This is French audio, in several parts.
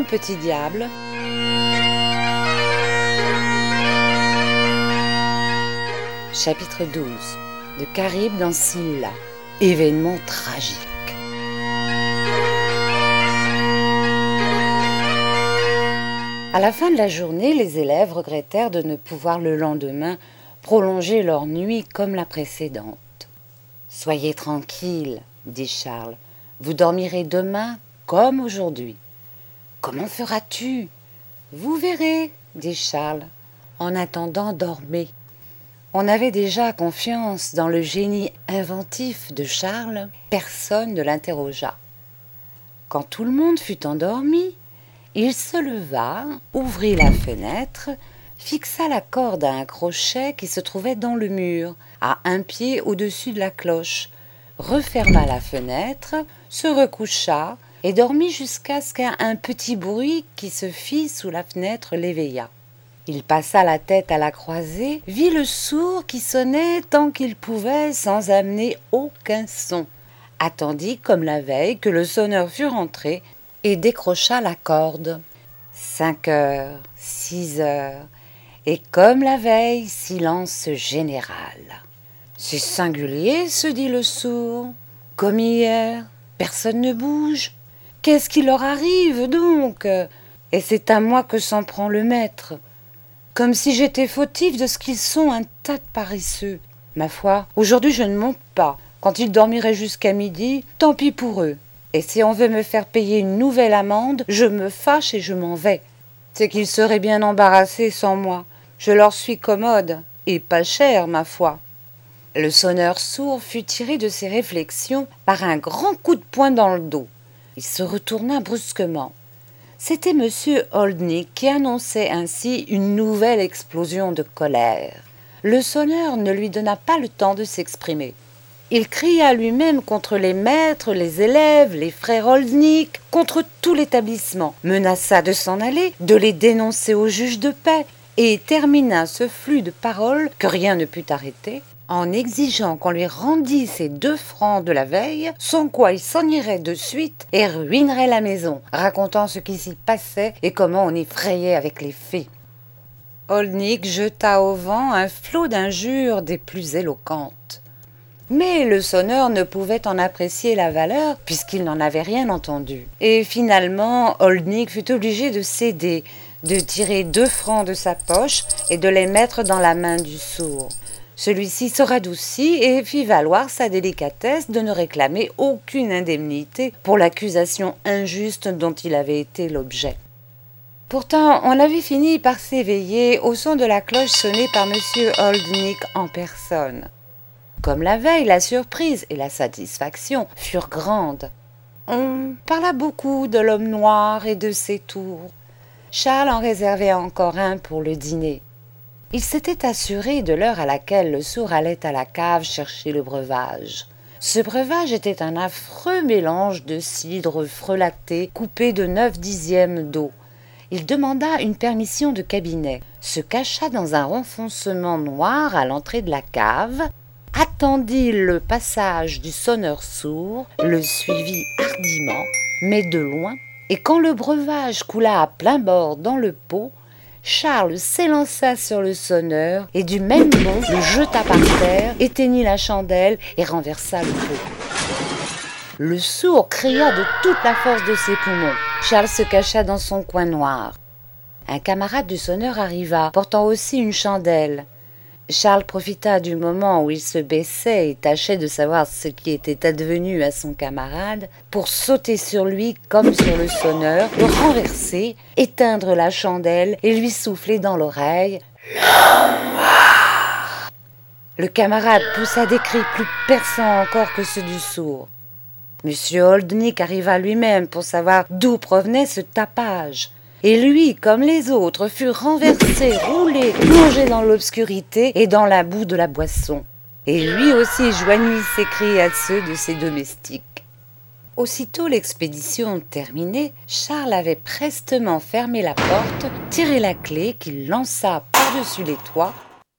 petit diable. Chapitre 12. De Caribe dans Scylla. Événement tragique. À la fin de la journée, les élèves regrettèrent de ne pouvoir le lendemain prolonger leur nuit comme la précédente. « Soyez tranquilles, dit Charles, vous dormirez demain comme aujourd'hui. »« Comment feras-tu ?»« Vous verrez, dit Charles. En attendant, dormez. » On avait déjà confiance dans le génie inventif de Charles, personne ne l'interrogea. Quand tout le monde fut endormi, il se leva, ouvrit la fenêtre, fixa la corde à un crochet qui se trouvait dans le mur, à un pied au-dessus de la cloche, referma la fenêtre, se recoucha et dormit jusqu'à ce qu'un petit bruit qui se fit sous la fenêtre l'éveilla. Il passa la tête à la croisée, vit le sourd qui sonnait tant qu'il pouvait sans amener aucun son, attendit comme la veille que le sonneur fût rentré et décrocha la corde. 5 heures, 6 heures, et comme la veille, silence général. « C'est singulier, se dit le sourd. Comme hier, personne ne bouge. Qu'est-ce qui leur arrive donc? Et c'est à moi que s'en prend le maître. Comme si j'étais fautif de ce qu'ils sont, un tas de paresseux. Ma foi, aujourd'hui je ne monte pas. Quand ils dormiraient jusqu'à midi, tant pis pour eux. Et si on veut me faire payer une nouvelle amende, je me fâche et je m'en vais. C'est qu'ils seraient bien embarrassés sans moi. Je leur suis commode, et pas cher, ma foi. » Le sonneur sourd fut tiré de ses réflexions par un grand coup de poing dans le dos. Il se retourna brusquement. C'était M. Holdnick qui annonçait ainsi une nouvelle explosion de colère. Le sonneur ne lui donna pas le temps de s'exprimer. Il cria lui-même contre les maîtres, les élèves, les frères Holdnick, contre tout l'établissement, menaça de s'en aller, de les dénoncer au juge de paix, et termina ce flux de paroles que rien ne put arrêter, en exigeant qu'on lui rendît ses 2 francs de la veille, sans quoi il s'en irait de suite et ruinerait la maison, racontant ce qui s'y passait et comment on y frayait avec les fées. Holdnick jeta au vent un flot d'injures des plus éloquentes. Mais le sonneur ne pouvait en apprécier la valeur puisqu'il n'en avait rien entendu. Et finalement, Holdnick fut obligé de céder, de tirer 2 francs de sa poche et de les mettre dans la main du sourd. Celui-ci se radoucit et fit valoir sa délicatesse de ne réclamer aucune indemnité pour l'accusation injuste dont il avait été l'objet. Pourtant, on avait fini par s'éveiller au son de la cloche sonnée par M. Holdnick en personne. Comme la veille, la surprise et la satisfaction furent grandes. On parla beaucoup de l'homme noir et de ses tours. Charles en réservait encore un pour le dîner. Il s'était assuré de l'heure à laquelle le sourd allait à la cave chercher le breuvage. Ce breuvage était un affreux mélange de cidre frelaté coupé de 9/10 d'eau. Il demanda une permission de cabinet, se cacha dans un renfoncement noir à l'entrée de la cave, attendit le passage du sonneur sourd, le suivit hardiment, mais de loin, et quand le breuvage coula à plein bord dans le pot, Charles s'élança sur le sonneur et du même bond le jeta par terre, éteignit la chandelle et renversa le pot. Le sourd cria de toute la force de ses poumons. Charles se cacha dans son coin noir. Un camarade du sonneur arriva, portant aussi une chandelle. Charles profita du moment où il se baissait et tâchait de savoir ce qui était advenu à son camarade pour sauter sur lui comme sur le sonneur, le renverser, éteindre la chandelle et lui souffler dans l'oreille « L'homme noir !» Le camarade poussa des cris plus perçants encore que ceux du sourd. M. Holdnick arriva lui-même pour savoir d'où provenait ce tapage. Et lui, comme les autres, fut renversé, roulé, plongé dans l'obscurité et dans la boue de la boisson. Et lui aussi joignit ses cris à ceux de ses domestiques. Aussitôt l'expédition terminée, Charles avait prestement fermé la porte, tiré la clé qu'il lança par-dessus les toits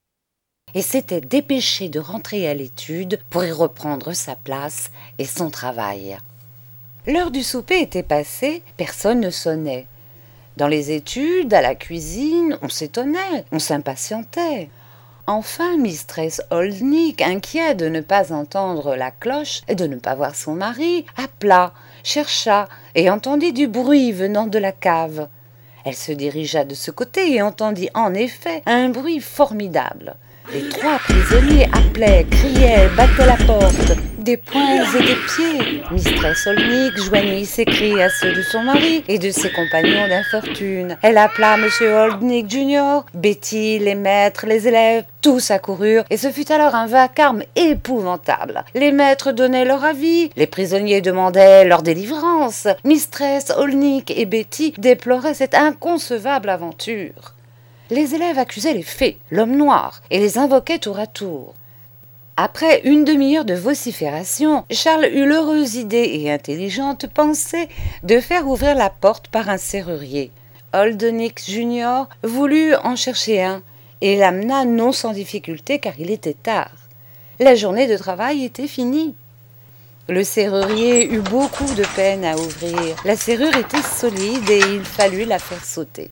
et s'était dépêché de rentrer à l'étude pour y reprendre sa place et son travail. L'heure du souper était passée, personne ne sonnait. Dans les études, à la cuisine, on s'étonnait, on s'impatientait. Enfin, mistress Oldnick, inquiète de ne pas entendre la cloche et de ne pas voir son mari, appela, chercha et entendit du bruit venant de la cave. Elle se dirigea de ce côté et entendit en effet un bruit formidable. Les 3 prisonniers appelaient, criaient, battaient la porte, des poings et des pieds. Mistress Oldnick joignit ses cris à ceux de son mari et de ses compagnons d'infortune. Elle appela Monsieur Oldnick Junior, Betty, les maîtres, les élèves, tous accoururent et ce fut alors un vacarme épouvantable. Les maîtres donnaient leur avis, les prisonniers demandaient leur délivrance. Mistress Oldnick et Betty déploraient cette inconcevable aventure. Les élèves accusaient les fées, l'homme noir, et les invoquaient tour à tour. Après une demi-heure de vocifération, Charles eut l'heureuse idée et intelligente pensée de faire ouvrir la porte par un serrurier. Oldnick Junior voulut en chercher un et l'amena non sans difficulté car il était tard. La journée de travail était finie. Le serrurier eut beaucoup de peine à ouvrir. La serrure était solide et il fallut la faire sauter.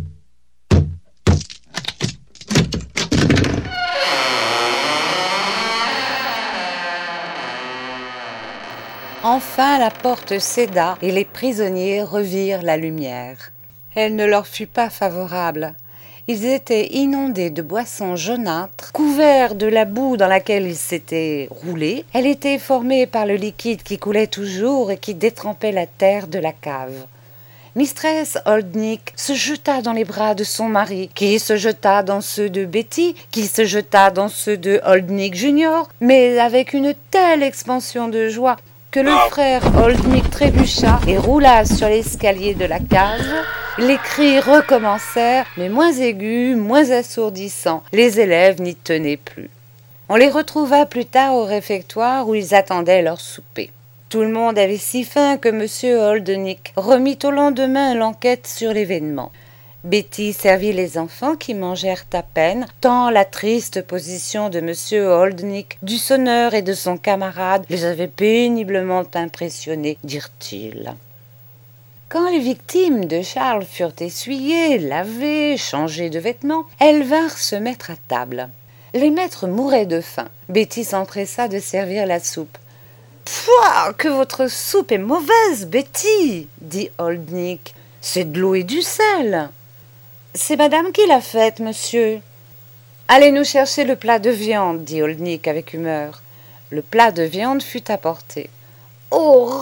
Enfin la porte céda et les prisonniers revirent la lumière. Elle ne leur fut pas favorable. Ils étaient inondés de boissons jaunâtres, couverts de la boue dans laquelle ils s'étaient roulés. Elle était formée par le liquide qui coulait toujours et qui détrempait la terre de la cave. Mistress Oldnick se jeta dans les bras de son mari, qui se jeta dans ceux de Betty, qui se jeta dans ceux de Oldnick Junior, mais avec une telle expansion de joie que le frère Oldnick trébucha et roula sur l'escalier de la cave. Les cris recommencèrent, mais moins aigus, moins assourdissants. Les élèves n'y tenaient plus. On les retrouva plus tard au réfectoire où ils attendaient leur souper. Tout le monde avait si faim que M. Oldnick remit au lendemain l'enquête sur l'événement. Betty servit les enfants qui mangèrent à peine, tant la triste position de M. Oldnick, du sonneur et de son camarade les avait péniblement impressionnés, dirent-ils. Quand les victimes de Charles furent essuyées, lavées, changées de vêtements, elles vinrent se mettre à table. Les maîtres mouraient de faim. Betty s'empressa de servir la soupe. « Pouah, que votre soupe est mauvaise, Betty !» dit Oldnick. « C'est de l'eau et du sel. »« C'est madame qui l'a faite, monsieur. »« Allez nous chercher le plat de viande, » dit Oldnick avec humeur. Le plat de viande fut apporté. « Horreur !»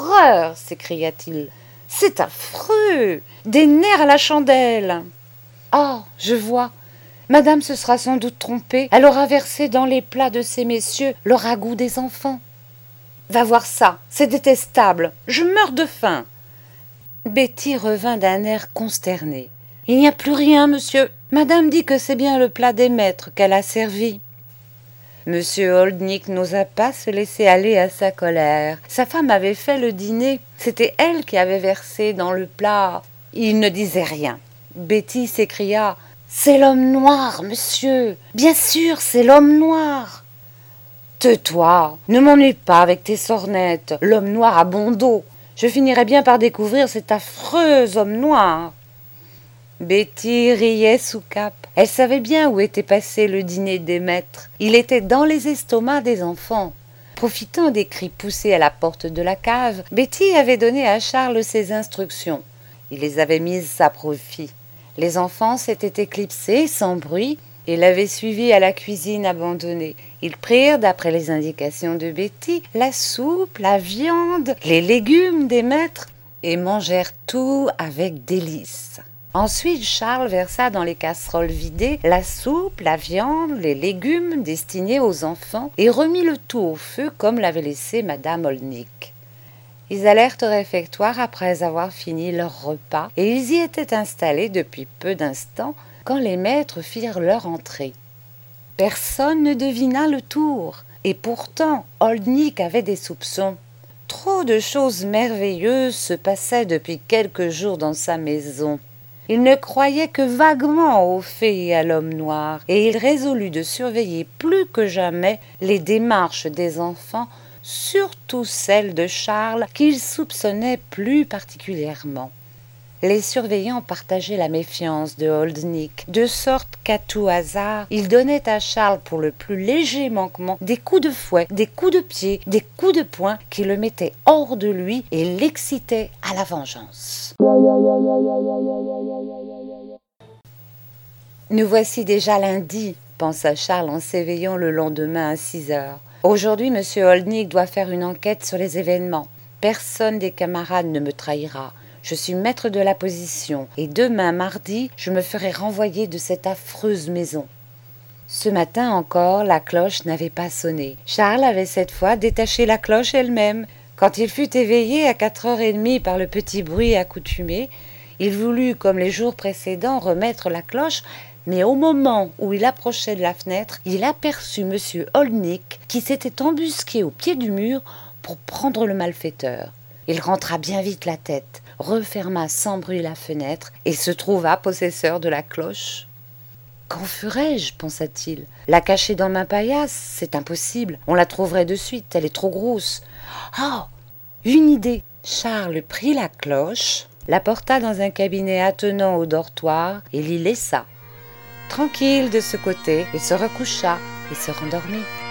s'écria-t-il. « C'est affreux! Des nerfs à la chandelle !»« Ah, je vois. Madame se sera sans doute trompée. Elle aura versé dans les plats de ces messieurs le ragoût des enfants. »« Va voir ça, c'est détestable. Je meurs de faim. » Betty revint d'un air consterné. « Il n'y a plus rien, monsieur. Madame dit que c'est bien le plat des maîtres qu'elle a servi. » Monsieur Oldnick n'osa pas se laisser aller à sa colère. Sa femme avait fait le dîner. C'était elle qui avait versé dans le plat. Il ne disait rien. Betty s'écria « C'est l'homme noir, monsieur. Bien sûr, c'est l'homme noir. »« Tais-toi, ne m'ennuie pas avec tes sornettes. L'homme noir a bon dos. Je finirai bien par découvrir cet affreux homme noir. » Betty riait sous cape. Elle savait bien où était passé le dîner des maîtres. Il était dans les estomacs des enfants. Profitant des cris poussés à la porte de la cave, Betty avait donné à Charles ses instructions. Il les avait mises à profit. Les enfants s'étaient éclipsés sans bruit et l'avaient suivi à la cuisine abandonnée. Ils prirent, d'après les indications de Betty, la soupe, la viande, les légumes des maîtres et mangèrent tout avec délice. Ensuite, Charles versa dans les casseroles vidées la soupe, la viande, les légumes destinés aux enfants et remit le tout au feu comme l'avait laissé Madame Oldnick. Ils allèrent au réfectoire après avoir fini leur repas et ils y étaient installés depuis peu d'instants quand les maîtres firent leur entrée. Personne ne devina le tour et pourtant Oldnick avait des soupçons. Trop de choses merveilleuses se passaient depuis quelques jours dans sa maison. Il ne croyait que vaguement aux fées et à l'homme noir, et il résolut de surveiller plus que jamais les démarches des enfants, surtout celles de Charles, qu'il soupçonnait plus particulièrement. Les surveillants partageaient la méfiance de Holdnick, de sorte qu'à tout hasard, ils donnaient à Charles pour le plus léger manquement des coups de fouet, des coups de pied, des coups de poing qui le mettaient hors de lui et l'excitaient à la vengeance. Nous voici déjà lundi, pensa Charles en s'éveillant le lendemain à 6 heures. Aujourd'hui, M. Holdnick doit faire une enquête sur les événements. Personne des camarades ne me trahira. Je suis maître de la position et demain, mardi, je me ferai renvoyer de cette affreuse maison. Ce matin encore, la cloche n'avait pas sonné. Charles avait cette fois détaché la cloche elle-même. Quand il fut éveillé à 4h30 par le petit bruit accoutumé, il voulut, comme les jours précédents, remettre la cloche, mais au moment où il approchait de la fenêtre, il aperçut M. Holdnick qui s'était embusqué au pied du mur pour prendre le malfaiteur. Il rentra bien vite la tête, referma sans bruit la fenêtre et se trouva possesseur de la cloche. « Qu'en ferais-je » pensa-t-il. « La cacher dans ma paillasse, c'est impossible. On la trouverait de suite, elle est trop grosse. »« Ah ! Une idée !» Charles prit la cloche, la porta dans un cabinet attenant au dortoir et l'y laissa. Tranquille de ce côté, il se recoucha et se rendormit.